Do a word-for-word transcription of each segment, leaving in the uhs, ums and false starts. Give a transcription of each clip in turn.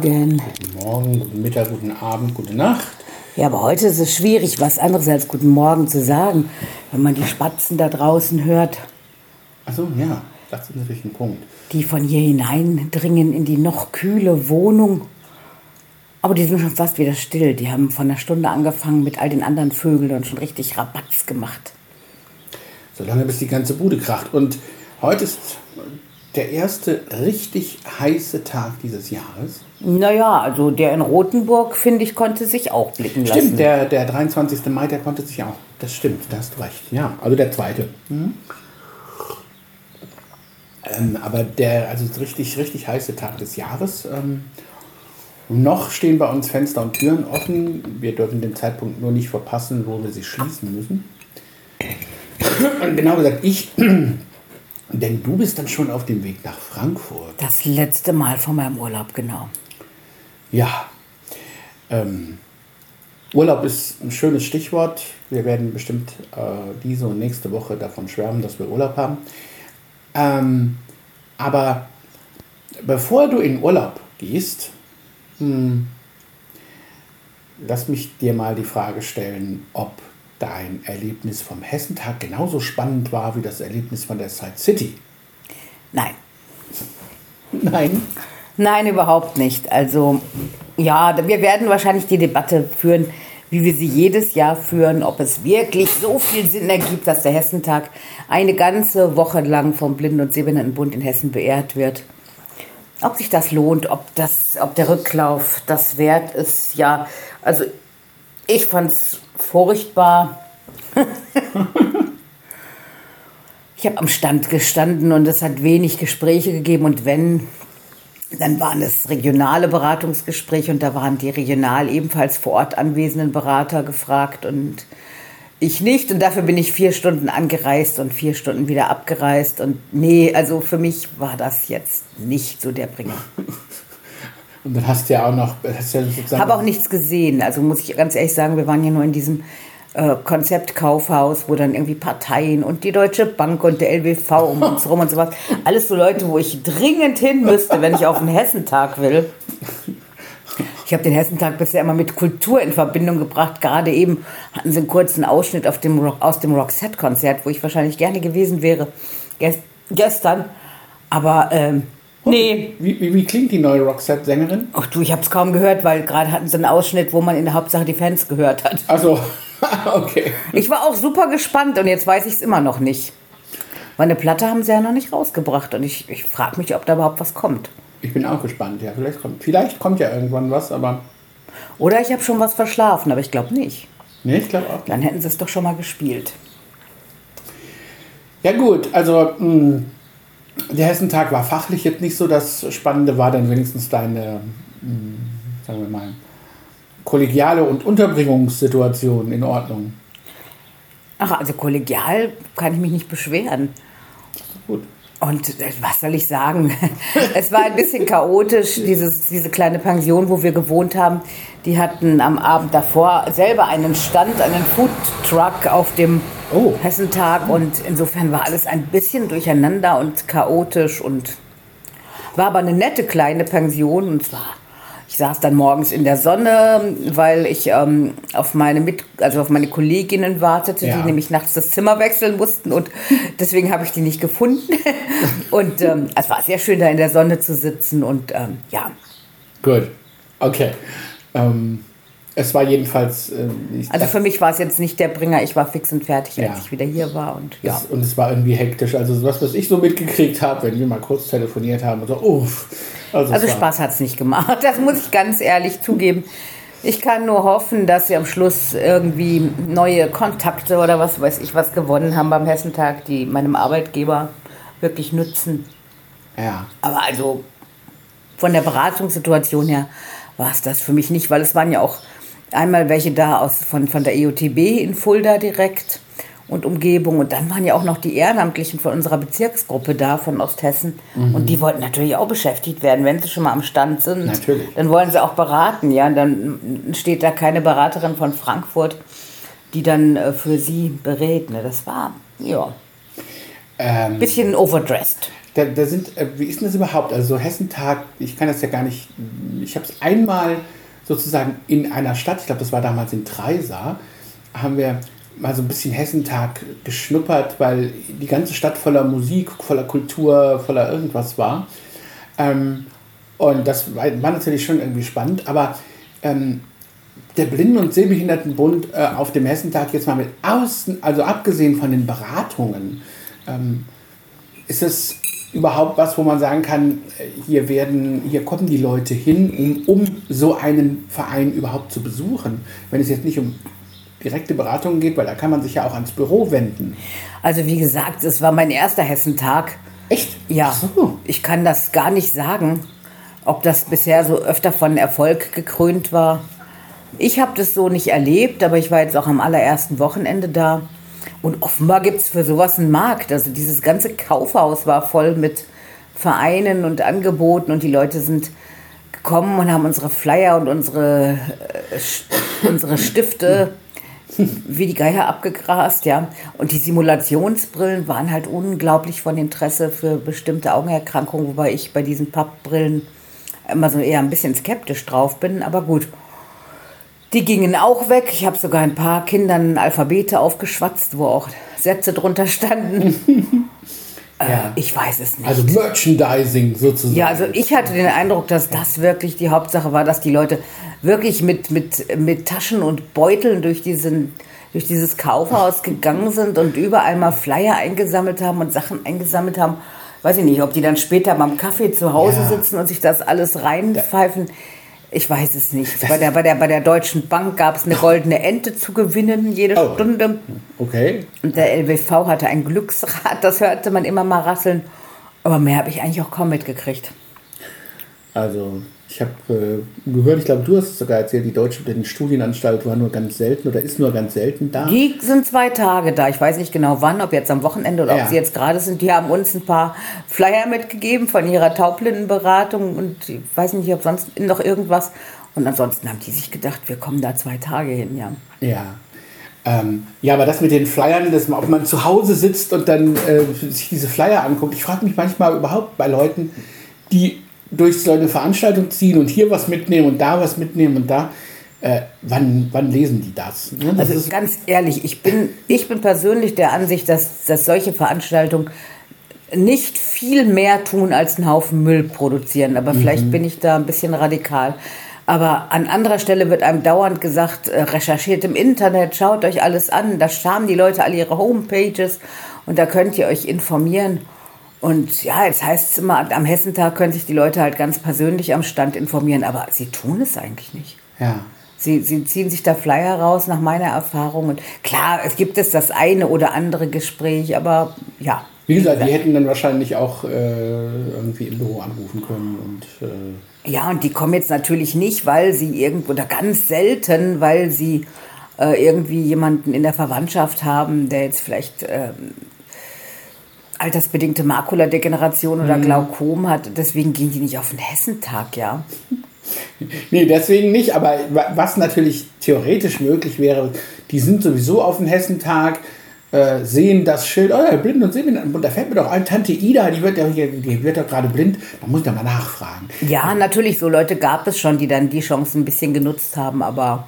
Morgen. Guten Morgen, guten Mittag, guten Abend, gute Nacht. Ja, aber heute ist es schwierig, was anderes als Guten Morgen zu sagen, wenn man die Spatzen da draußen hört. Achso, ja, das ist natürlich ein Punkt. Die von hier hineindringen in die noch kühle Wohnung. Aber die sind schon fast wieder still. Die haben von einer Stunde angefangen mit all den anderen Vögeln und schon richtig Rabatz gemacht. Solange bis die ganze Bude kracht. Und heute ist der erste richtig heiße Tag dieses Jahres. Naja, also der in Rothenburg, finde ich, konnte sich auch blicken lassen. Stimmt, der, der dreiundzwanzigsten Mai, der konnte sich auch. Das stimmt, da hast du recht. Ja, also der zweite. Mhm. Ähm, aber der, also richtig, richtig heiße Tag des Jahres. Ähm, noch stehen bei uns Fenster und Türen offen. Wir dürfen den Zeitpunkt nur nicht verpassen, wo wir sie schließen müssen. Und genau gesagt, ich... Denn du bist dann schon auf dem Weg nach Frankfurt. Das letzte Mal von meinem Urlaub, genau. Ja. Ähm, Urlaub ist ein schönes Stichwort. Wir werden bestimmt äh, diese und nächste Woche davon schwärmen, dass wir Urlaub haben. Ähm, aber bevor du in Urlaub gehst, hm, lass mich dir mal die Frage stellen, ob dein Erlebnis vom Hessentag genauso spannend war wie das Erlebnis von der Side City. Nein. Nein? Nein, überhaupt nicht. Also, ja, wir werden wahrscheinlich die Debatte führen, wie wir sie jedes Jahr führen, ob es wirklich so viel Sinn ergibt, dass der Hessentag eine ganze Woche lang vom Blinden- und Sehbehindertenbund in Hessen beehrt wird. Ob sich das lohnt, ob, das, ob der Rücklauf das wert ist, ja, also ich fand es furchtbar. Ich habe am Stand gestanden und es hat wenig Gespräche gegeben und wenn, dann waren es regionale Beratungsgespräche und da waren die regional ebenfalls vor Ort anwesenden Berater gefragt und ich nicht und dafür bin ich vier Stunden angereist und vier Stunden wieder abgereist und nee, also für mich war das jetzt nicht so der Bringer. Und dann hast du ja auch noch... Ich ja habe auch nichts gesehen. Also muss ich ganz ehrlich sagen, wir waren ja nur in diesem äh, Konzeptkaufhaus, wo dann irgendwie Parteien und die Deutsche Bank und der L W V um uns rum und sowas. Alles so Leute, wo ich dringend hin müsste, wenn ich auf den Hessentag will. Ich habe den Hessentag bisher immer mit Kultur in Verbindung gebracht. Gerade eben hatten sie einen kurzen Ausschnitt auf dem Rock, aus dem Roxette-Konzert, wo ich wahrscheinlich gerne gewesen wäre. Gest, gestern. Aber... Ähm, Nee. Wie, wie, wie klingt die neue Roxette-Sängerin? Ach du, ich habe es kaum gehört, weil gerade hatten sie einen Ausschnitt, wo man in der Hauptsache die Fans gehört hat. Ach so, okay. Ich war auch super gespannt und jetzt weiß ich es immer noch nicht. Weil eine Platte haben sie ja noch nicht rausgebracht und ich, ich frage mich, ob da überhaupt was kommt. Ich bin auch gespannt, ja. Vielleicht kommt, vielleicht kommt ja irgendwann was, aber... Oder ich habe schon was verschlafen, aber ich glaube nicht. Nee, ich glaube auch. Dann hätten sie es doch schon mal gespielt. Ja gut, also... Mh, der Hessentag war fachlich jetzt nicht so das Spannende, war dann wenigstens deine, sagen wir mal, kollegiale und Unterbringungssituation in Ordnung. Ach, also kollegial kann ich mich nicht beschweren. Gut. Und was soll ich sagen? Es war ein bisschen chaotisch, dieses, diese kleine Pension, wo wir gewohnt haben. Die hatten am Abend davor selber einen Stand, einen Foodtruck auf dem oh. Hessentag. Und insofern war alles ein bisschen durcheinander und chaotisch. Und war aber eine nette kleine Pension. Und zwar, ich saß dann morgens in der Sonne, weil ich ähm, auf meine Mit also auf meine Kolleginnen wartete, ja. die nämlich nachts das Zimmer wechseln mussten und deswegen habe ich die nicht gefunden. Und ähm, es war sehr schön, da in der Sonne zu sitzen und ähm, ja. Gut, okay. Ähm, es war jedenfalls... Äh, also für mich war es jetzt nicht der Bringer, ich war fix und fertig, als ja. ich wieder hier war. Und, ja. es, und es war irgendwie hektisch, also was, was ich so mitgekriegt habe, wenn wir mal kurz telefoniert haben und so, uff. Also, also Spaß hat es nicht gemacht, das muss ich ganz ehrlich zugeben. Ich kann nur hoffen, dass sie am Schluss irgendwie neue Kontakte oder was weiß ich was gewonnen haben beim Hessentag, die meinem Arbeitgeber wirklich nützen. Ja. Aber also von der Beratungssituation her war es das für mich nicht, weil es waren ja auch einmal welche da aus von, von der E O T B in Fulda direkt und Umgebung. Und dann waren ja auch noch die Ehrenamtlichen von unserer Bezirksgruppe da, von Osthessen. Mhm. Und die wollten natürlich auch beschäftigt werden, wenn sie schon mal am Stand sind. Natürlich. Dann wollen sie auch beraten, ja. Dann steht da keine Beraterin von Frankfurt, die dann äh, für sie berät. Ne? Das war, ja, ein ähm, bisschen overdressed. da, da sind, äh, wie ist denn das überhaupt? Also so Hessentag, ich kann das ja gar nicht, ich habe es einmal sozusagen in einer Stadt, ich glaube, das war damals in Treisa, haben wir mal so ein bisschen Hessentag geschnuppert, weil die ganze Stadt voller Musik, voller Kultur, voller irgendwas war. Ähm, und das war, war natürlich schon irgendwie spannend, aber ähm, der Blinden- und Sehbehindertenbund äh, auf dem Hessentag jetzt mal mit außen, also abgesehen von den Beratungen, ähm, ist es überhaupt was, wo man sagen kann, hier werden, hier kommen die Leute hin, um, um so einen Verein überhaupt zu besuchen, wenn es jetzt nicht um direkte Beratungen geht, weil da kann man sich ja auch ans Büro wenden. Also wie gesagt, es war mein erster Hessentag. Echt? Ja, so. Ich kann das gar nicht sagen, ob das bisher so öfter von Erfolg gekrönt war. Ich habe das so nicht erlebt, aber ich war jetzt auch am allerersten Wochenende da. Und offenbar gibt es für sowas einen Markt. Also dieses ganze Kaufhaus war voll mit Vereinen und Angeboten und die Leute sind gekommen und haben unsere Flyer und unsere, äh, unsere Stifte wie die Geier abgegrast, ja. Und die Simulationsbrillen waren halt unglaublich von Interesse für bestimmte Augenerkrankungen, wobei ich bei diesen Pappbrillen immer so eher ein bisschen skeptisch drauf bin, aber gut. Die gingen auch weg. Ich habe sogar ein paar Kindern Alphabete aufgeschwatzt, wo auch Sätze drunter standen. Ja. äh, ich weiß es nicht. Also Merchandising sozusagen. Ja, also ich hatte den Eindruck, dass das wirklich die Hauptsache war, dass die Leute wirklich mit, mit, mit Taschen und Beuteln durch, diesen, durch dieses Kaufhaus gegangen sind und überall mal Flyer eingesammelt haben und Sachen eingesammelt haben. Weiß ich nicht, ob die dann später beim Kaffee zu Hause Ja. sitzen und sich das alles reinpfeifen. Ich weiß es nicht. Bei der, bei, der, bei der Deutschen Bank gab es eine goldene Ente zu gewinnen, jede Oh. Stunde. Okay. Und der L W V hatte ein Glücksrad, das hörte man immer mal rasseln. Aber mehr habe ich eigentlich auch kaum mitgekriegt. Also ich habe äh, gehört, ich glaube, du hast es sogar erzählt, die Deutsche Studienanstalt war nur ganz selten oder ist nur ganz selten da. Die sind zwei Tage da. Ich weiß nicht genau wann, ob jetzt am Wochenende oder Ja. ob sie jetzt gerade sind. Die haben uns ein paar Flyer mitgegeben von ihrer Taubblindenberatung und ich weiß nicht, ob sonst noch irgendwas. Und ansonsten haben die sich gedacht, wir kommen da zwei Tage hin, ja. Ja. Ähm, ja, aber das mit den Flyern, dass man, ob man zu Hause sitzt und dann äh, sich diese Flyer anguckt. Ich frage mich manchmal überhaupt bei Leuten, die durch so eine Veranstaltung ziehen und hier was mitnehmen und da was mitnehmen und da, äh, wann, wann lesen die das? Ne? Das Also ist, ganz ehrlich, ich bin, ich bin persönlich der Ansicht, dass, dass solche Veranstaltungen nicht viel mehr tun, als einen Haufen Müll produzieren. Aber vielleicht bin ich da ein bisschen radikal. Aber an anderer Stelle wird einem dauernd gesagt, äh, recherchiert im Internet, schaut euch alles an. Da haben die Leute alle ihre Homepages und da könnt ihr euch informieren. Und ja, jetzt heißt es immer, am Hessentag können sich die Leute halt ganz persönlich am Stand informieren, aber sie tun es eigentlich nicht. ja. Sie, sie ziehen sich da Flyer raus, nach meiner Erfahrung. Und klar, es gibt es das eine oder andere Gespräch, aber ja. Wie gesagt, die hätten dann wahrscheinlich auch äh, irgendwie im Büro anrufen können und äh Ja, und die kommen jetzt natürlich nicht, weil sie irgendwo, oder ganz selten, weil sie äh, irgendwie jemanden in der Verwandtschaft haben, der jetzt vielleicht ähm, altersbedingte Makuladegeneration oder Glaukom hat. Deswegen gehen die nicht auf den Hessentag, ja. Nee, deswegen nicht, aber was natürlich theoretisch möglich wäre, die sind sowieso auf dem Hessentag, äh, sehen das Schild, oh ja, blind und sehbehindert, und da fällt mir doch ein, Tante Ida, die wird ja hier, die wird doch gerade blind, da muss ich doch mal nachfragen. Ja, natürlich, so Leute gab es schon, die dann die Chance ein bisschen genutzt haben, aber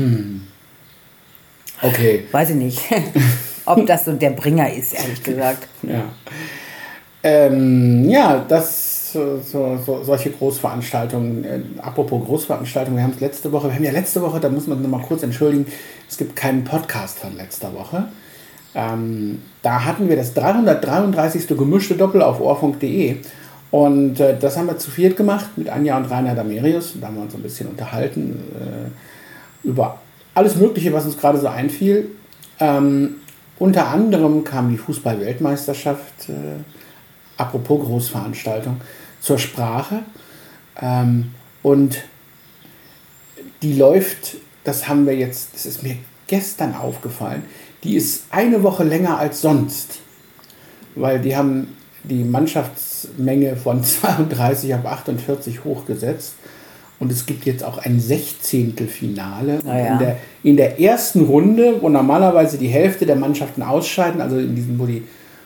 Okay. weiß ich nicht, ob das so der Bringer ist, ehrlich gesagt. Ja, ähm, ja das, so, so, so, solche Großveranstaltungen, äh, apropos Großveranstaltungen, wir haben es letzte Woche, wir haben ja letzte Woche, da muss man noch mal kurz entschuldigen, es gibt keinen Podcast von letzter Woche. Ähm, da hatten wir das dreihundertdreiunddreißigste gemischte Doppel auf ohrfunk punkt de und äh, das haben wir zu viert gemacht mit Anja und Rainer Damerius. Da haben wir uns ein bisschen unterhalten äh, über alles Mögliche, was uns gerade so einfiel. Ähm, unter anderem kam die Fußball-Weltmeisterschaft, äh, apropos Großveranstaltung, zur Sprache. Ähm, und die läuft, das haben wir jetzt, das ist mir gestern aufgefallen, die ist eine Woche länger als sonst. Weil die haben die Mannschaftsmenge von zweiunddreißig auf achtundvierzig hochgesetzt. Und es gibt jetzt auch ein Sechzehntelfinale. Ah ja. in, der, in der ersten Runde, wo normalerweise die Hälfte der Mannschaften ausscheiden, also in diesem, wo die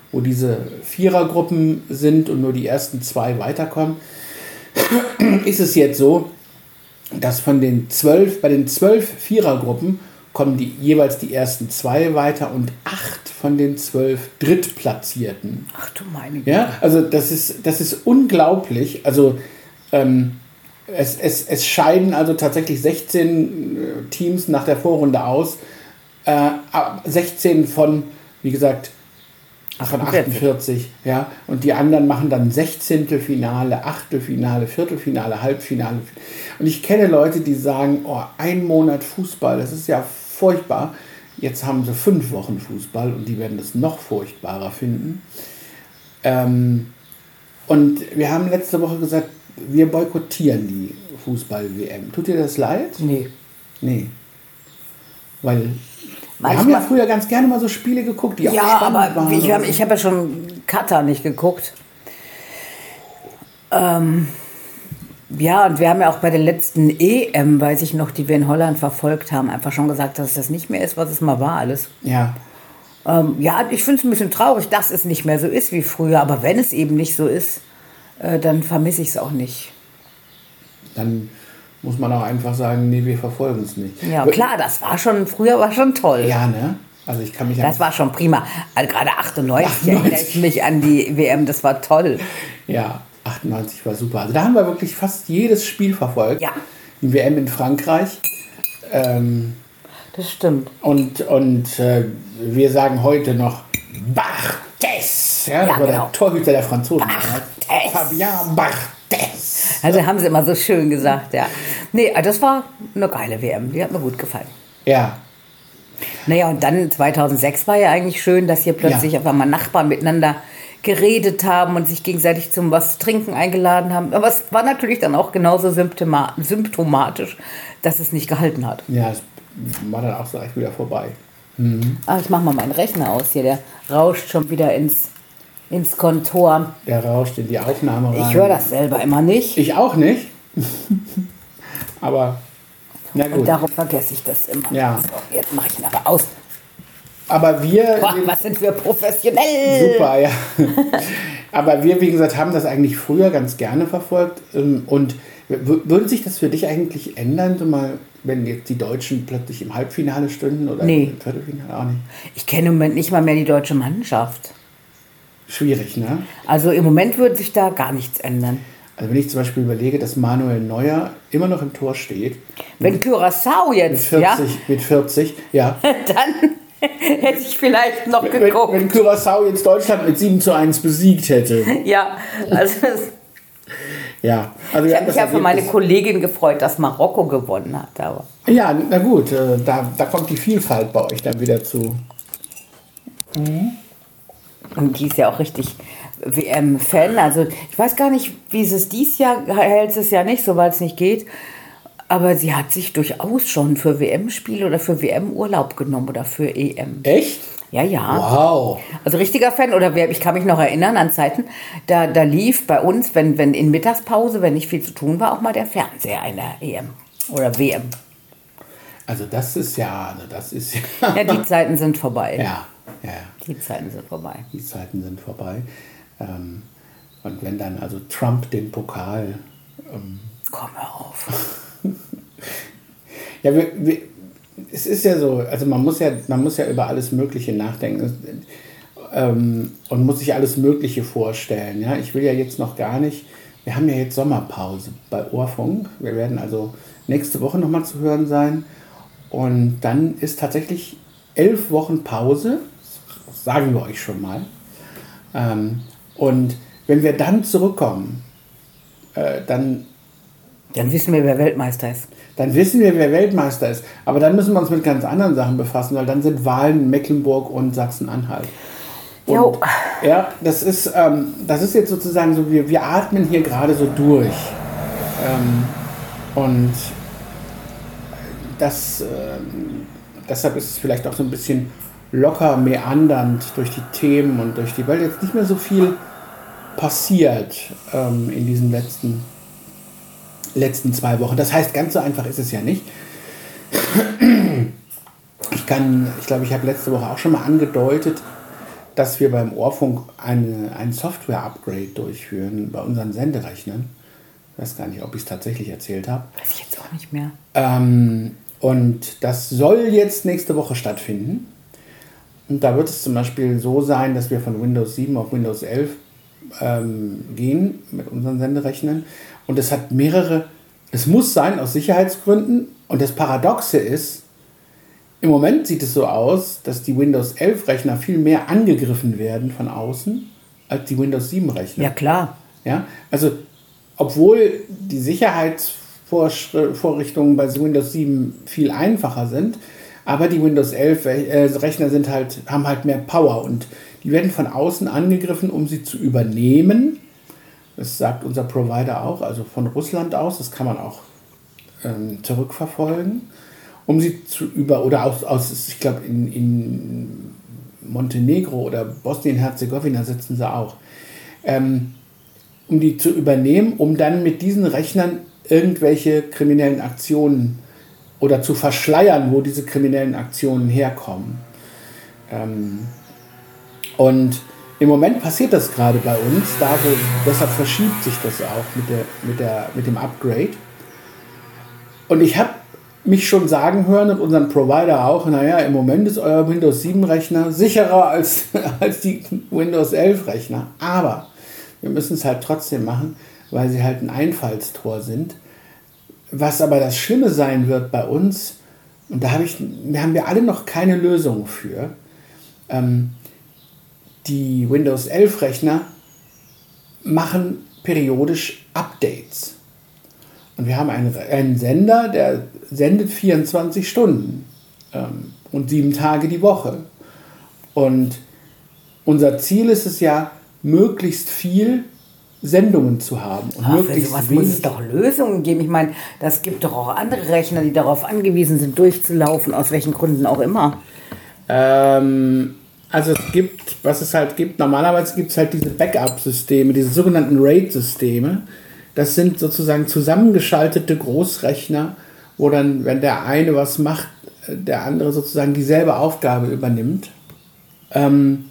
wo diese Vierergruppen sind und nur die ersten zwei weiterkommen, ist es jetzt so, dass von den zwölf, bei den zwölf Vierergruppen kommen die, jeweils die ersten zwei weiter und acht von den zwölf Drittplatzierten. Ach du meine Güte. Ja, also das ist, das ist unglaublich. Also ähm, es, es, es scheiden also tatsächlich sechzehn Teams nach der Vorrunde aus. Äh, sechzehn von, wie gesagt, von achtundvierzig. Ja, und die anderen machen dann Sechzehntelfinale, Achtelfinale, Viertelfinale, Halbfinale. Und ich kenne Leute, die sagen, oh, ein Monat Fußball, das ist ja furchtbar. Jetzt haben sie fünf Wochen Fußball und die werden das noch furchtbarer finden. Ähm, und wir haben letzte Woche gesagt, wir boykottieren die Fußball-W M. Tut dir das leid? Nee. Nee. Weil Manchmal, wir haben ja früher ganz gerne mal so Spiele geguckt, die auch ja, spannend aber waren. ich habe ich hab ja schon Katar nicht geguckt. Ähm, ja, und wir haben ja auch bei der letzten E M, weiß ich noch, die wir in Holland verfolgt haben, einfach schon gesagt, dass es das nicht mehr ist, was es mal war alles. Ja. Ähm, ja, ich finde es ein bisschen traurig, dass es nicht mehr so ist wie früher. Aber wenn es eben nicht so ist, äh, dann vermisse ich es auch nicht. Dann muss man auch einfach sagen, nee, wir verfolgen es nicht. Ja, klar, das war schon, früher war schon toll. Ja, ne? Also ich kann mich Das war schon prima. Also gerade achtundneunzig erinnere ich mich an die W M, das war toll. Ja, achtundneunzig war super. Also da haben wir wirklich fast jedes Spiel verfolgt. Ja. Die W M in Frankreich. Ähm, Das stimmt. und und äh, wir sagen heute noch Barthez. Ja, das Ja, war genau. der Torhüter der Franzosen. Barthez. Fabian Barthez. Also haben sie immer so schön gesagt, ja. Nee, das war eine geile W M, die hat mir gut gefallen. Ja. Naja, und dann zweitausendsechs war ja eigentlich schön, dass hier plötzlich Ja. auf einmal Nachbarn miteinander geredet haben und sich gegenseitig zum was trinken eingeladen haben. Aber es war natürlich dann auch genauso symptoma- symptomatisch, dass es nicht gehalten hat. Ja, es war dann auch so echt wieder vorbei. Ah, ich mach mal meinen Rechner aus hier, der rauscht schon wieder ins, ins Kontor. Der rauscht in die Aufnahme rein. Ich höre das selber immer nicht. Ich auch nicht. Aber, na Und gut. darum vergesse ich das immer. Ja. So, jetzt mache ich ihn aber aus. Aber wir... Boah, was sind wir professionell. Super, ja. Aber wir, wie gesagt, haben das eigentlich früher ganz gerne verfolgt. Und w- würde sich das für dich eigentlich ändern, so mal, wenn jetzt die Deutschen plötzlich im Halbfinale stünden oder Nee. im Viertelfinale auch nicht? Ich kenne im Moment nicht mal mehr die deutsche Mannschaft. Schwierig, ne? Also im Moment würde sich da gar nichts ändern. Also wenn ich zum Beispiel überlege, dass Manuel Neuer immer noch im Tor steht. Wenn Curaçao Mit jetzt, vierzig, ja, mit vierzig, ja. dann hätte ich vielleicht noch Wenn, geguckt. wenn Curaçao jetzt Deutschland mit sieben zu eins besiegt hätte. Ja, also es, Ja. Also ich wir habe haben mich das ja für meine Ergebnis- Kollegin gefreut, dass Marokko gewonnen hat. Aber Ja, na gut, äh, da, da kommt die Vielfalt bei euch dann wieder zu. und die ist ja auch richtig W M-Fan. Also ich weiß gar nicht, wie es ist dies Jahr, hält es ja nicht, so weil es nicht geht. Aber sie hat sich durchaus schon für W M-Spiele oder für W M-Urlaub genommen oder für E M. Echt? Ja, ja. Wow. Also richtiger Fan, oder wer, ich kann mich noch erinnern an Zeiten, da, da lief bei uns, wenn, wenn in Mittagspause, wenn nicht viel zu tun war, auch mal der Fernseher einer E M oder W M. Also das ist ja, also das ist ja. Ja, die Zeiten sind vorbei. Ja, ja, Die Zeiten sind vorbei. die Zeiten sind vorbei. Ähm, und wenn dann also Trump den Pokal. Ähm, Komm hör auf. ja, wir, wir, es ist ja so, also man muss ja, man muss ja über alles Mögliche nachdenken ähm, und muss sich alles Mögliche vorstellen. Ja, ich will ja jetzt noch gar nicht. Wir haben ja jetzt Sommerpause bei Ohrfunk. Wir werden also nächste Woche nochmal zu hören sein. Und dann ist tatsächlich elf Wochen Pause, das sagen wir euch schon mal. Ähm, und wenn wir dann zurückkommen, äh, dann, Dann wissen wir, wer Weltmeister ist. dann wissen wir, wer Weltmeister ist. Aber dann müssen wir uns mit ganz anderen Sachen befassen, weil dann sind Wahlen in Mecklenburg und Sachsen-Anhalt. Jo. Und, ja, das ist, ähm, das ist jetzt sozusagen so, wir, wir atmen hier gerade so durch. Ähm, und das, ähm, deshalb ist es vielleicht auch so ein bisschen locker meandernd durch die Themen und durch die, weil jetzt nicht mehr so viel passiert ähm, in diesen letzten, letzten zwei Wochen. Das heißt, ganz so einfach ist es ja nicht. Ich kann, ich glaube, ich habe letzte Woche auch schon mal angedeutet, dass wir beim Ohrfunk eine, ein Software-Upgrade durchführen bei unseren Senderechnern. Ich weiß gar nicht, ob ich es tatsächlich erzählt habe. Weiß ich jetzt auch nicht mehr. Ähm, und das soll jetzt nächste Woche stattfinden. Und da wird es zum Beispiel so sein, dass wir von Windows sieben auf Windows elf ähm, gehen mit unseren Senderechnern. Und es hat mehrere, es muss sein aus Sicherheitsgründen. Und das Paradoxe ist, im Moment sieht es so aus, dass die Windows elf Rechner viel mehr angegriffen werden von außen als die Windows sieben Rechner. Ja, klar. Ja, also obwohl die Sicherheitsvorrichtungen bei Windows sieben viel einfacher sind, aber die Windows elf Rechner sind halt, haben halt mehr Power und die werden von außen angegriffen, um sie zu übernehmen. Das sagt unser Provider auch, also von Russland aus, das kann man auch ähm, zurückverfolgen, um sie zu über, oder aus, aus ich glaube in, in Montenegro oder Bosnien-Herzegowina sitzen sie auch, ähm, um die zu übernehmen, um dann mit diesen Rechnern irgendwelche kriminellen Aktionen oder zu verschleiern, wo diese kriminellen Aktionen herkommen. Ähm, und im Moment passiert das gerade bei uns, da wo, deshalb verschiebt sich das auch mit, der, mit, der, mit dem Upgrade. Und ich habe mich schon sagen hören und unseren Provider auch, naja, im Moment ist euer Windows sieben Rechner sicherer als, als die Windows elf Rechner. Aber wir müssen es halt trotzdem machen, weil sie halt ein Einfallstor sind. Was aber das Schlimme sein wird bei uns, und da hab ich, da haben wir alle noch keine Lösung für, ähm, die Windows elf Rechner machen periodisch Updates. Und wir haben einen, einen Sender, der sendet vierundzwanzig Stunden ähm, und sieben Tage die Woche. Und unser Ziel ist es ja, möglichst viel Sendungen zu haben. Und Ach, möglichst für sowas wenig. muss es doch Lösungen geben. Ich meine, das gibt doch auch andere Rechner, die darauf angewiesen sind, durchzulaufen, aus welchen Gründen auch immer. Ähm, also es gibt, was es halt gibt, normalerweise gibt es halt diese Backup-Systeme, diese sogenannten RAID-Systeme. Das sind sozusagen zusammengeschaltete Großrechner, wo dann, wenn der eine was macht, der andere sozusagen dieselbe Aufgabe übernimmt. Ähm,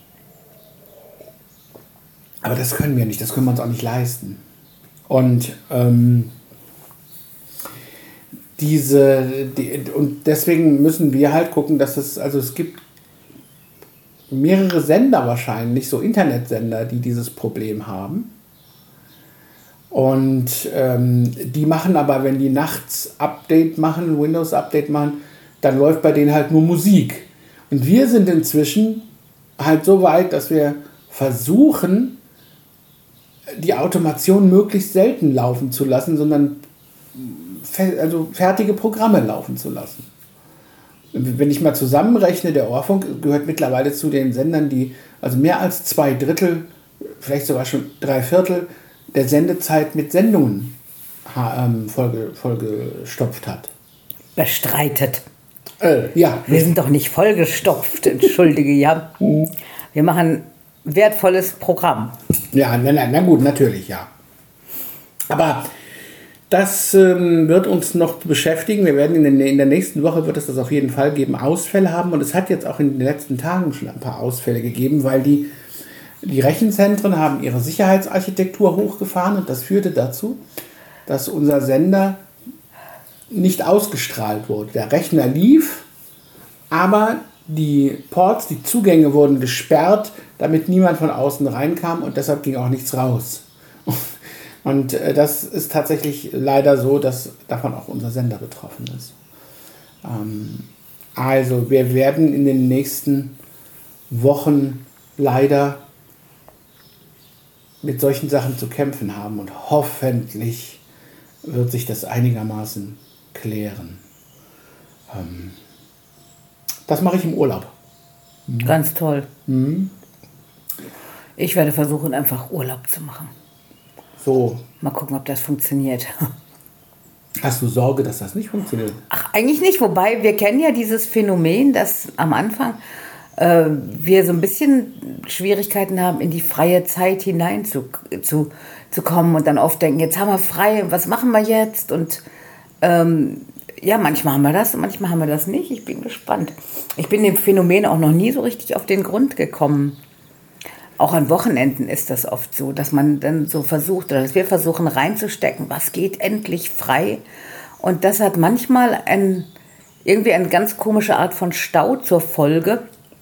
aber das können wir nicht, das können wir uns auch nicht leisten. Und ähm, diese, die, und deswegen müssen wir halt gucken, dass es, also es gibt mehrere Sender wahrscheinlich, so Internetsender, die dieses Problem haben. Und ähm, die machen aber, wenn die nachts Update machen, Windows-Update machen, dann läuft bei denen halt nur Musik. Und wir sind inzwischen halt so weit, dass wir versuchen, die Automation möglichst selten laufen zu lassen, sondern fe- also fertige Programme laufen zu lassen. Wenn ich mal zusammenrechne, der Ohrfunk gehört mittlerweile zu den Sendern, die also mehr als zwei Drittel, vielleicht sogar schon drei Viertel der Sendezeit mit Sendungen ähm, vollge, vollgestopft hat. Bestreitet. Äh, ja. Wir sind doch nicht vollgestopft, entschuldige, ja. Wir machen wertvolles Programm. Ja, na, na, na gut, natürlich, ja. Aber das ähm, wird uns noch beschäftigen. Wir werden in, den, in der nächsten Woche wird es das auf jeden Fall geben, Ausfälle haben. Und es hat jetzt auch in den letzten Tagen schon ein paar Ausfälle gegeben, weil die, die Rechenzentren haben ihre Sicherheitsarchitektur hochgefahren und das führte dazu, dass unser Sender nicht ausgestrahlt wurde. Der Rechner lief, aber die Ports, die Zugänge wurden gesperrt, damit niemand von außen reinkam und deshalb ging auch nichts raus. Und das ist tatsächlich leider so, dass davon auch unser Sender betroffen ist. Also wir werden in den nächsten Wochen leider mit solchen Sachen zu kämpfen haben und hoffentlich wird sich das einigermaßen klären. Das mache ich im Urlaub. Ganz toll. Mhm. Ich werde versuchen, einfach Urlaub zu machen. So. Mal gucken, ob das funktioniert. Hast du Sorge, dass das nicht funktioniert? Ach, eigentlich nicht. Wobei, wir kennen ja dieses Phänomen, dass am Anfang äh, wir so ein bisschen Schwierigkeiten haben, in die freie Zeit hinein zu, zu, zu kommen und dann oft denken, jetzt haben wir frei, was machen wir jetzt? Und ähm, Ja, manchmal haben wir das und manchmal haben wir das nicht. Ich bin gespannt. Ich bin dem Phänomen auch noch nie so richtig auf den Grund gekommen. Auch an Wochenenden ist das oft so, dass man dann so versucht, oder dass wir versuchen reinzustecken, was geht endlich frei. Und das hat manchmal ein, irgendwie eine ganz komische Art von Stau zur Folge,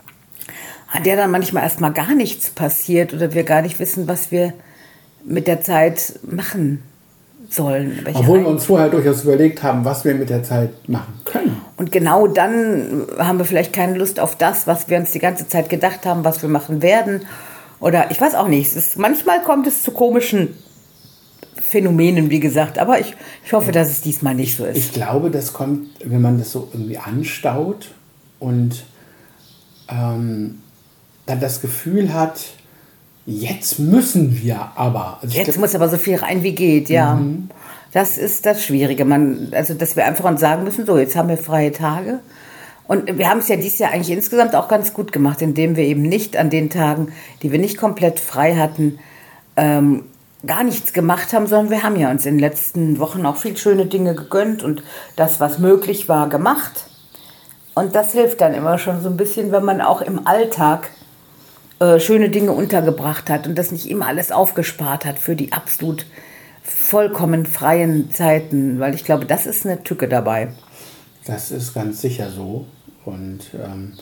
an der dann manchmal erstmal gar nichts passiert oder wir gar nicht wissen, was wir mit der Zeit machen sollen. Obwohl wir uns vorher durchaus überlegt haben, was wir mit der Zeit machen können. Und genau dann haben wir vielleicht keine Lust auf das, was wir uns die ganze Zeit gedacht haben, was wir machen werden. Oder ich weiß auch nicht. Es ist, manchmal kommt es zu komischen Phänomenen, wie gesagt. Aber ich, ich hoffe, dass es diesmal nicht so ist. Ich glaube, das kommt, wenn man das so irgendwie anstaut und ähm, dann das Gefühl hat, jetzt müssen wir aber. Also jetzt glaub, muss aber so viel rein, wie geht, ja. Mhm. Das ist das Schwierige. Man, also, dass wir einfach uns sagen müssen, so, jetzt haben wir freie Tage. Und wir haben es ja dieses Jahr eigentlich insgesamt auch ganz gut gemacht, indem wir eben nicht an den Tagen, die wir nicht komplett frei hatten, ähm, gar nichts gemacht haben, sondern wir haben ja uns in den letzten Wochen auch viel schöne Dinge gegönnt und das, was möglich war, gemacht. Und das hilft dann immer schon so ein bisschen, wenn man auch im Alltag äh, schöne Dinge untergebracht hat und das nicht immer alles aufgespart hat für die absolut vollkommen freien Zeiten, weil ich glaube, das ist eine Tücke dabei. Das ist ganz sicher so. Und ähm,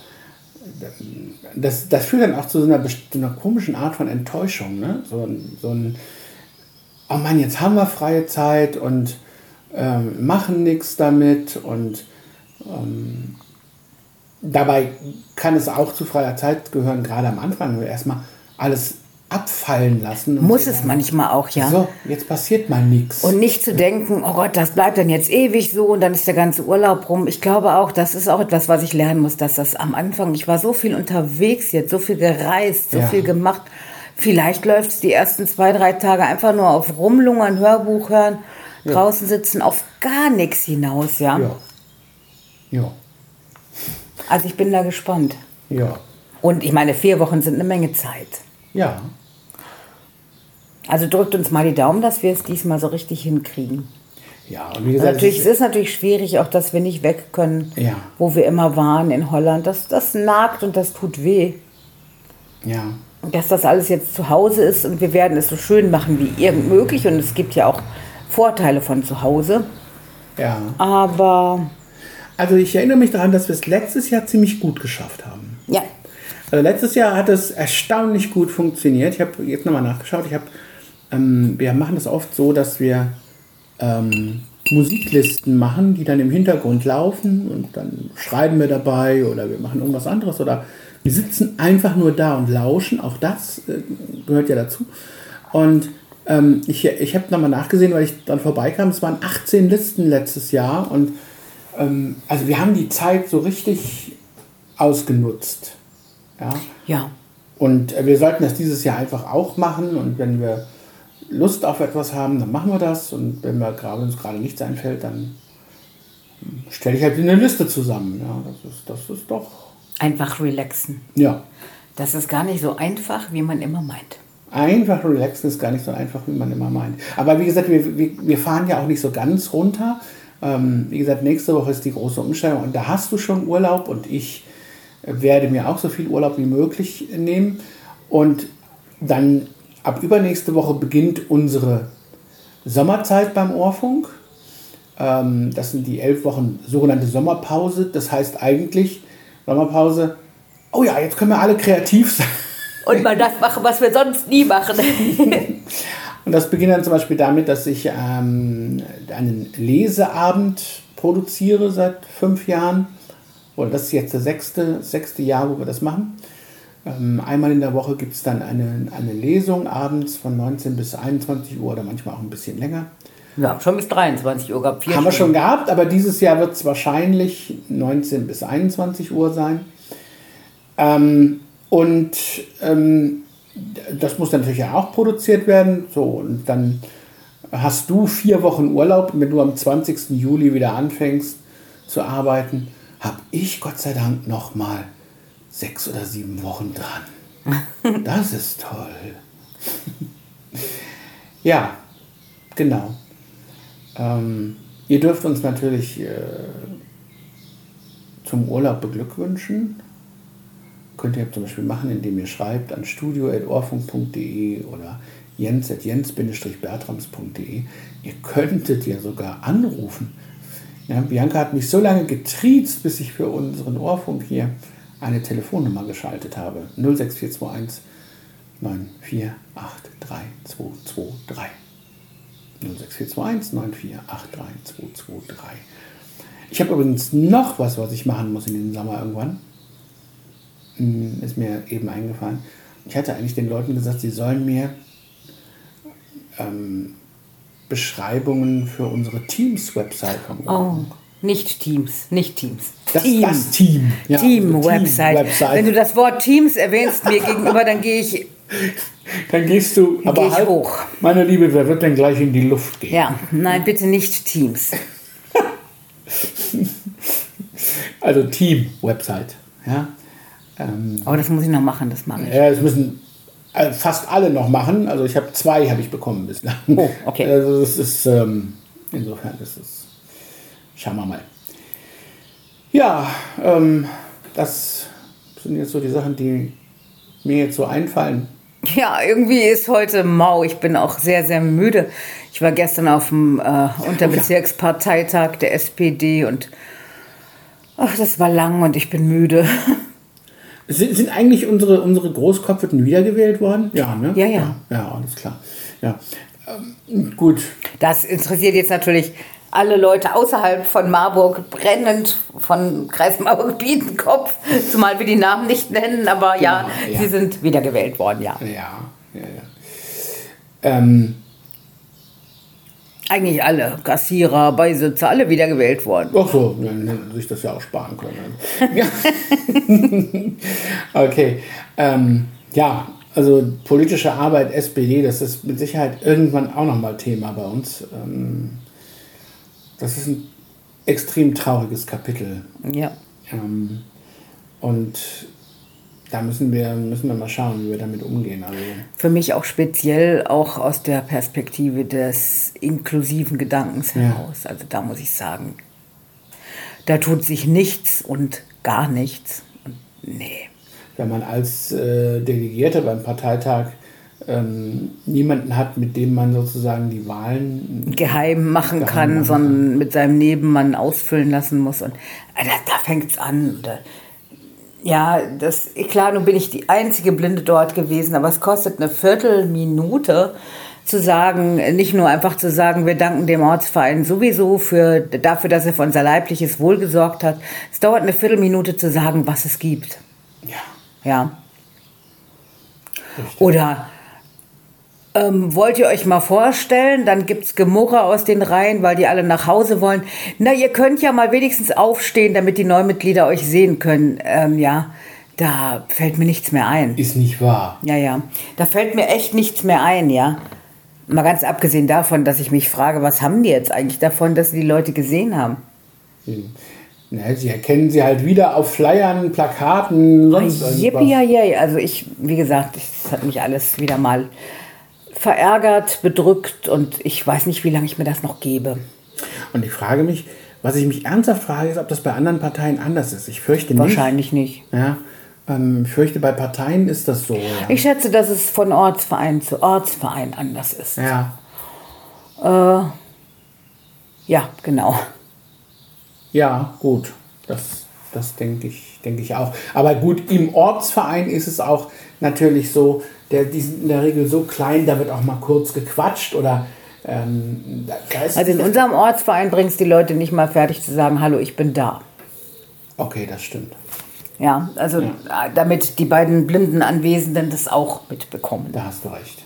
das, das führt dann auch zu so einer, so einer komischen Art von Enttäuschung. Ne? So, so ein, oh Mann, jetzt haben wir freie Zeit und ähm, machen nichts damit. Und ähm, dabei kann es auch zu freier Zeit gehören, gerade am Anfang, wenn wir erstmal alles abfallen lassen. Muss es manchmal auch, ja. So, jetzt passiert mal nichts. Und nicht zu denken, oh Gott, das bleibt dann jetzt ewig so und dann ist der ganze Urlaub rum. Ich glaube auch, das ist auch etwas, was ich lernen muss, dass das am Anfang, ich war so viel unterwegs jetzt, so viel gereist, so ja. viel gemacht. Vielleicht läuft es die ersten zwei, drei Tage einfach nur auf Rumlungern, Hörbuch hören, ja. draußen sitzen, auf gar nichts hinaus, ja. Ja. Ja. Also ich bin da gespannt. Ja. Und ich meine, vier Wochen sind eine Menge Zeit. Ja. Also drückt uns mal die Daumen, dass wir es diesmal so richtig hinkriegen. Ja, und wie gesagt, natürlich, es ist, ist natürlich schwierig, auch dass wir nicht weg können, ja. wo wir immer waren in Holland. Das, das nagt und das tut weh. Ja. Dass das alles jetzt zu Hause ist und wir werden es so schön machen wie irgend möglich. Und es gibt ja auch Vorteile von zu Hause. Ja. Aber... Also ich erinnere mich daran, dass wir es letztes Jahr ziemlich gut geschafft haben. Ja. Also letztes Jahr hat es erstaunlich gut funktioniert. Ich habe jetzt nochmal nachgeschaut. Ich habe, ähm, wir machen das oft so, dass wir ähm, Musiklisten machen, die dann im Hintergrund laufen und dann schreiben wir dabei oder wir machen irgendwas anderes oder wir sitzen einfach nur da und lauschen. Auch das äh, gehört ja dazu. Und ähm, ich, ich habe nochmal nachgesehen, weil ich dann vorbeikam. Es waren achtzehn Listen letztes Jahr und ähm, also wir haben die Zeit so richtig ausgenutzt. Ja. ja. Und wir sollten das dieses Jahr einfach auch machen. Und wenn wir Lust auf etwas haben, dann machen wir das. Und wenn wir gerade, uns gerade nichts einfällt, dann stelle ich halt eine Liste zusammen. Ja, das ist, das ist doch... Einfach relaxen. Ja. Das ist gar nicht so einfach, wie man immer meint. Einfach relaxen ist gar nicht so einfach, wie man immer meint. Aber wie gesagt, wir, wir, wir fahren ja auch nicht so ganz runter. Ähm, wie gesagt, nächste Woche ist die große Umstellung. Und da hast du schon Urlaub und ich... werde mir auch so viel Urlaub wie möglich nehmen. Und dann ab übernächste Woche beginnt unsere Sommerzeit beim Ohrfunk. Ähm, das sind die elf Wochen sogenannte Sommerpause. Das heißt eigentlich Sommerpause, oh ja, jetzt können wir alle kreativ sein. Und mal das machen, was wir sonst nie machen. Und das beginnt dann zum Beispiel damit, dass ich ähm, einen Leseabend produziere seit fünf Jahren. Und das ist jetzt das sechste, sechste Jahr, wo wir das machen. Ähm, einmal in der Woche gibt es dann eine, eine Lesung abends von neunzehn bis einundzwanzig Uhr oder manchmal auch ein bisschen länger. Ja, schon bis dreiundzwanzig Uhr gehabt. Haben Stunden. wir schon gehabt, aber dieses Jahr wird es wahrscheinlich neunzehn bis einundzwanzig Uhr sein. Ähm, und ähm, das muss natürlich auch produziert werden. So, und dann hast du vier Wochen Urlaub. Und wenn du am zwanzigsten Juli wieder anfängst zu arbeiten, habe ich Gott sei Dank noch mal sechs oder sieben Wochen dran. Das ist toll. Ja, genau. Ähm, ihr dürft uns natürlich äh, zum Urlaub beglückwünschen. Könnt ihr zum Beispiel machen, indem ihr schreibt an studio at ohrfunk punkt de oder jens at jens bertrams punkt de. Ihr könntet ja sogar anrufen. Ja, Bianca hat mich so lange getriezt, bis ich für unseren Ohrfunk hier eine Telefonnummer geschaltet habe. null sechs vier zwei eins neun vier acht drei zwei zwei drei. null sechs vier zwei eins neun vier acht drei zwei zwei drei. Ich habe übrigens noch was, was ich machen muss in diesem Sommer irgendwann. Ist mir eben eingefallen. Ich hatte eigentlich den Leuten gesagt, sie sollen mir ähm, Beschreibungen für unsere Teams-Website vom Oh, nicht Teams, nicht Teams. Das, Team. das Team. Ja, Team-Website. Team-Website. Wenn du das Wort Teams erwähnst mir gegenüber, dann gehe ich, Dann gehst du aber geh ich halt, hoch. Meine Liebe, wer wird denn gleich in die Luft gehen? Ja, nein, bitte nicht Teams. Also Team-Website. Ja. Ähm, Aber das muss ich noch machen, das mache ich. ja, das müssen äh, fast alle noch machen. Also ich habe zwei habe ich bekommen bislang. Oh, okay. Also das ist, ähm, insofern ist es, schauen wir mal. Ja, ähm, das sind jetzt so die Sachen, die mir jetzt so einfallen. Ja, irgendwie ist heute mau. Ich bin auch sehr, sehr müde. Ich war gestern auf dem äh, Unterbezirksparteitag der S P D und ach, das war lang und ich bin müde. Sind, sind eigentlich unsere, unsere Großkopferten wiedergewählt worden? Ja, ne? Ja, ja. Ja, ja, alles klar. Ja. Ähm, gut. Das interessiert jetzt natürlich alle Leute außerhalb von Marburg, brennend von Kreis Marburg-Biedenkopf, zumal wir die Namen nicht nennen, aber ja, Genau, ja. sie sind wiedergewählt worden, ja. Ja, ja, ja. Ähm, Eigentlich alle, Kassierer, Beisitzer, alle wiedergewählt worden. ach so, dann hätten sich das ja auch sparen können. Ja. Okay. Ähm, ja, also politische Arbeit, S P D, das ist mit Sicherheit irgendwann auch nochmal Thema bei uns. Ähm, das ist ein extrem trauriges Kapitel. Ja. Ähm, und da müssen wir, müssen wir mal schauen, wie wir damit umgehen. Also, Für mich auch speziell auch aus der Perspektive des inklusiven Gedankens Ja. heraus. Also da muss ich sagen, da tut sich nichts und gar nichts. Und nee. wenn man als äh, Delegierte beim Parteitag ähm, niemanden hat, mit dem man sozusagen die Wahlen geheim machen Geheim kann, machen sondern mit seinem Nebenmann ausfüllen lassen muss. Und äh, da, da fängt es an. Oder, ja, das, klar, nun bin ich die einzige Blinde dort gewesen, aber es kostet eine Viertelminute zu sagen, nicht nur einfach zu sagen, wir danken dem Ortsverein sowieso für, dafür, dass er für unser leibliches Wohl gesorgt hat. Es dauert eine Viertelminute zu sagen, was es gibt. Ja, Ja. richtig. Oder ähm, wollt ihr euch mal vorstellen, dann gibt's Gemurre aus den Reihen, weil die alle nach Hause wollen. Na, ihr könnt ja mal wenigstens aufstehen, damit die Neumitglieder euch sehen können. Ähm, ja, da fällt mir nichts mehr ein. Ist nicht wahr. Ja, ja, da fällt mir echt nichts mehr ein, ja. Mal ganz abgesehen davon, dass ich mich frage, was haben die jetzt eigentlich davon, dass sie die Leute gesehen haben? Ja, sie erkennen sie halt wieder auf Flyern, Plakaten, sonst irgendwas. Yippie, also ich, wie gesagt, das hat mich alles wieder mal verärgert, bedrückt und ich weiß nicht, wie lange ich mir das noch gebe. Und ich frage mich, was ich mich ernsthaft frage, ist, ob das bei anderen Parteien anders ist. Ich fürchte nicht. Wahrscheinlich nicht. Ja, ähm, ich fürchte, bei Parteien ist das so. Ja, Ich schätze, dass es von Ortsverein zu Ortsverein anders ist. ja. Äh, ja, genau. Ja, gut. Das, das denke ich, denke ich auch. Aber gut, im Ortsverein ist es auch natürlich so, der, die sind in der Regel so klein, da wird auch mal kurz gequatscht oder ähm, da, da ist Also in unserem Ortsverein bringst die Leute nicht mal fertig zu sagen, hallo, ich bin da. Okay, das stimmt. Ja, also Ja. damit die beiden blinden Anwesenden das auch mitbekommen. Da hast du recht.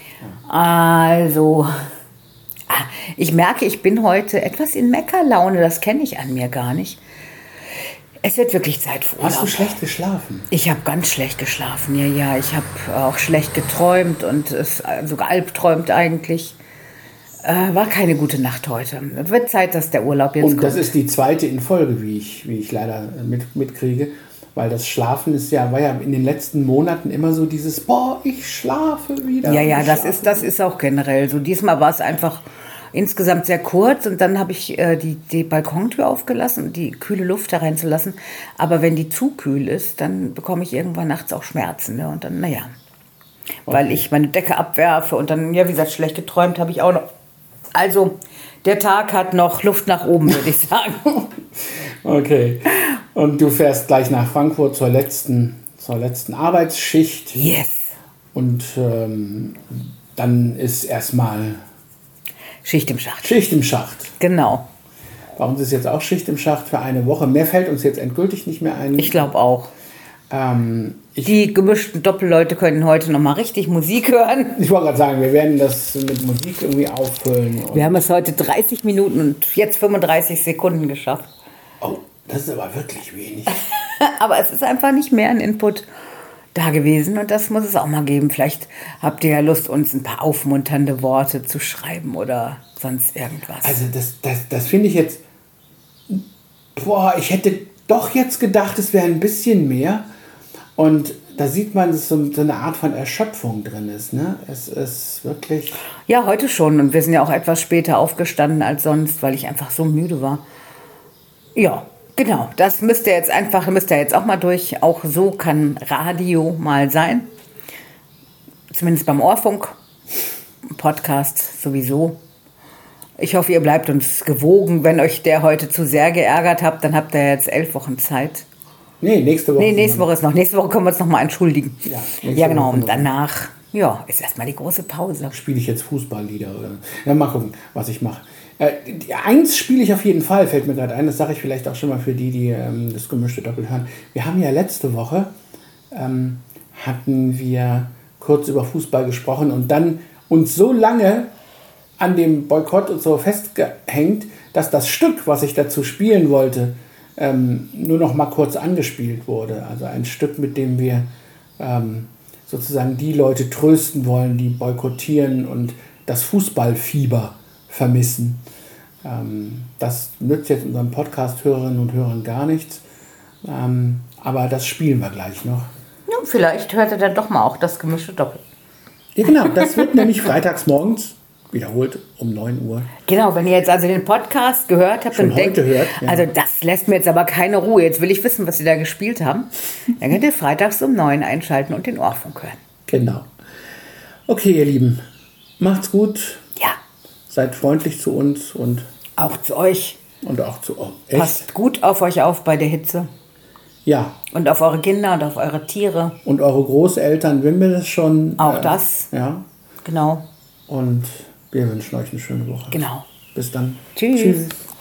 Also, ah, ich merke, ich bin heute etwas in Meckerlaune, das kenne ich an mir gar nicht. Es wird wirklich Zeit für Urlaub. Hast du schlecht geschlafen? Ich habe ganz schlecht geschlafen, ja, ja. Ich habe auch schlecht geträumt und es, sogar albträumt eigentlich. Äh, war keine gute Nacht heute. Es wird Zeit, dass der Urlaub jetzt Und kommt. das ist die zweite in Folge, wie ich, wie ich leider mit, mitkriege. Weil das Schlafen ist ja, war ja in den letzten Monaten immer so dieses, boah, ich schlafe wieder. ja, ja, ich das schlafe ist, das ist auch generell so. Diesmal war es einfach insgesamt sehr kurz und dann habe ich äh, die, die Balkontür aufgelassen, um die kühle Luft da reinzulassen. Aber wenn die zu kühl ist, dann bekomme ich irgendwann nachts auch Schmerzen. Ne? Und dann, naja, okay. Weil ich meine Decke abwerfe und dann, ja, wie gesagt, schlecht geträumt habe ich auch noch. Also, der Tag hat noch Luft nach oben, würde ich sagen. Okay. Und du fährst gleich nach Frankfurt zur letzten, zur letzten Arbeitsschicht. Yes. Und ähm, dann ist erstmal Schicht im Schacht. Schicht im Schacht. Genau. Bei uns ist jetzt auch Schicht im Schacht für eine Woche. Mehr fällt uns jetzt endgültig nicht mehr ein. Ich glaube auch. Ähm, ich, Die gemischten Doppelleute können heute nochmal richtig Musik hören. Ich wollte gerade sagen, wir werden das mit Musik irgendwie auffüllen. Wir haben es heute dreißig Minuten und jetzt fünfunddreißig Sekunden geschafft. Oh, das ist aber wirklich wenig. Aber es ist einfach nicht mehr ein Input da gewesen und das muss es auch mal geben. Vielleicht habt ihr ja Lust, uns ein paar aufmunternde Worte zu schreiben oder sonst irgendwas. Also das, das, das finde ich jetzt... Boah, ich hätte doch jetzt gedacht, es wäre ein bisschen mehr. Und da sieht man, dass so, so eine Art von Erschöpfung drin ist. Ne? Es ist wirklich... Ja, heute schon. Und wir sind ja auch etwas später aufgestanden als sonst, weil ich einfach so müde war. Ja, genau. Das müsst ihr jetzt einfach, müsst ihr jetzt auch mal durch. Auch so kann Radio mal sein. Zumindest beim Ohrfunk. Podcast sowieso. Ich hoffe, ihr bleibt uns gewogen. Wenn euch der heute zu sehr geärgert habt, dann habt ihr jetzt elf Wochen Zeit. Nee, nächste Woche. Nee, nächste Woche ist noch. Nächste Woche können wir uns noch mal entschuldigen. Ja, ja genau. Und danach, ja, ist erstmal die große Pause. Spiele ich jetzt Fußballlieder oder? Ja, mal gucken, was ich mache. Äh, eins spiele ich auf jeden Fall, fällt mir gerade ein. Das sage ich vielleicht auch schon mal für die, die ähm, das gemischte Doppel hören. Wir haben ja letzte Woche ähm, hatten wir kurz über Fußball gesprochen und dann uns so lange an dem Boykott und so festgehängt, dass das Stück, was ich dazu spielen wollte, ähm, nur noch mal kurz angespielt wurde. Also ein Stück, mit dem wir ähm, sozusagen die Leute trösten wollen, die boykottieren und das Fußballfieber vermissen. Ähm, das nützt jetzt unseren Podcast-Hörerinnen und Hörern gar nichts. Ähm, aber das spielen wir gleich noch. Ja, vielleicht hört ihr dann doch mal auch das gemischte Doppel. Ja, genau. Das wird nämlich freitags morgens wiederholt um neun Uhr. Genau, wenn ihr jetzt also den Podcast gehört habt Schon und denkt, hört, ja. Also das lässt mir jetzt aber keine Ruhe, jetzt will ich wissen, was sie da gespielt haben, dann könnt ihr freitags um neun einschalten und den Ohrfunk hören. Genau. Okay, ihr Lieben, macht's gut. Ja. Seid freundlich zu uns und auch zu euch. Und auch zu euch. Echt? Passt gut auf euch auf bei der Hitze. Ja. Und auf eure Kinder und auf eure Tiere. Und eure Großeltern, wenn wir das schon. Auch äh, das. Ja. Genau. Und wir wünschen euch eine schöne Woche. Genau. Bis dann. Tschüss. Tschüss.